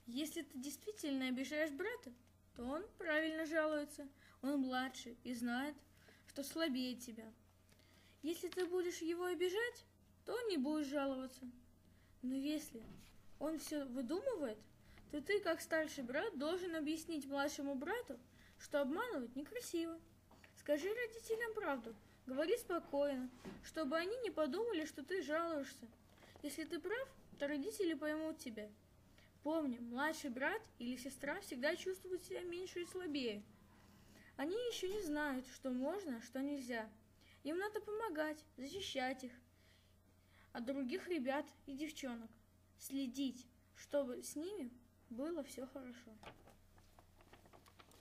Если ты действительно обижаешь брата, то он правильно жалуется. Он младше и знает, что слабее тебя. Если ты будешь его обижать, то он не будет жаловаться. Но если он все выдумывает, то ты, как старший брат, должен объяснить младшему брату, что обманывать некрасиво. Скажи родителям правду, говори спокойно, чтобы они не подумали, что ты жалуешься. Если ты прав, то родители поймут тебя. Помни, младший брат или сестра всегда чувствуют себя меньше и слабее. Они еще не знают, что можно, что нельзя. Им надо помогать, защищать их от других ребят и девчонок. Следить, чтобы с ними было все хорошо.